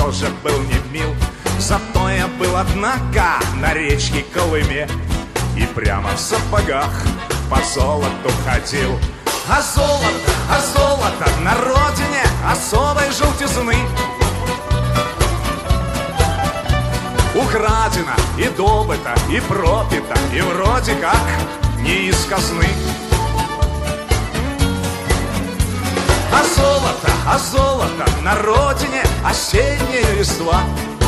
тоже был не мил. Зато я был, однако, на речке Колыме и прямо в сапогах по золоту ходил. А золото на родине особой желтизны украдено и добыто, и пропито, и вроде как не из казны. А золото на родине осенняя листва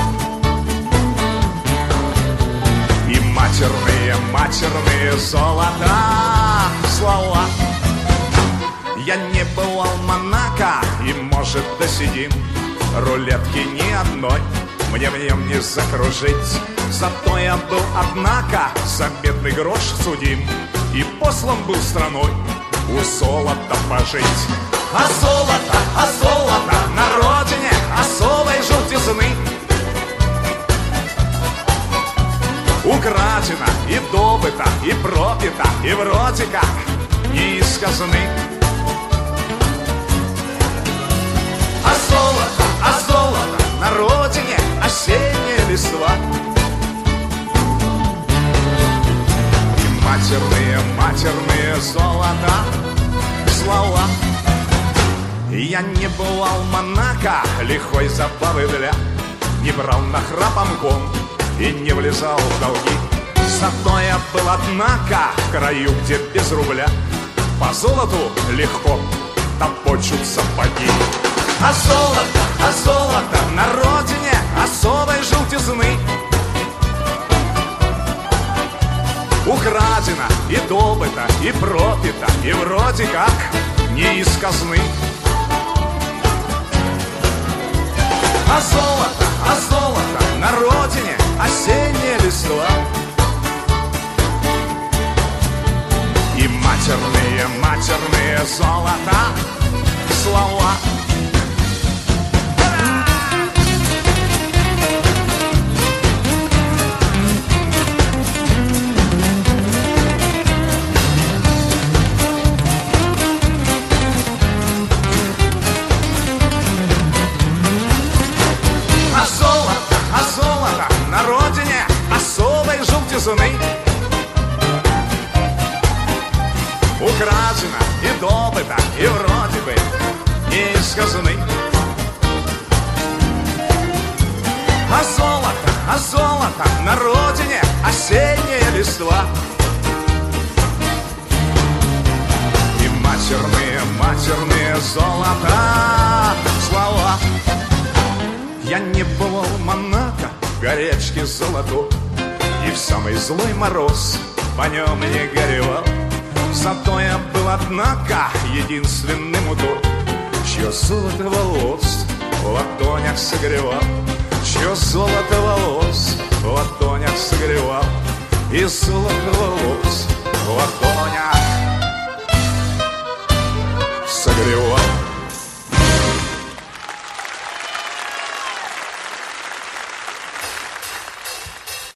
и матерные золота слова. Я не бывал в Монако и, может, досидим, рулетки ни одной мне в нем не закружить. Зато я был, однако, за бедный грош судим и послан был страной у золота пожить. А золото на родине особой желтизны украдено и добыто, и пропито, и вроде как не из казны. А золото на родине осенняя листва и матерные золота слова. Я не бывал в Монако, лихой забавы для, не брал нахрапом ком и не влезал в долги. Зато я был, однако, в краю, где без рубля по золоту легко топочут сапоги. А золото на родине особой желтизны украдено и добыто, и пропито, и вроде как не из казны. А золото на родине осенняя листва и матерные золота слова. А золото на родине особой желтизны украдено и добыто, и вроде бы не из казны. А золото на родине осенняя листва и матерные золота слова. Я не бывал в Монако, горячки золотой, и в самый злой мороз по нем не горевал. Зато я был, однако, единственным удой, чье золото волос в ладонях согревал, чье золото волос в ладонях согревал, и золото волос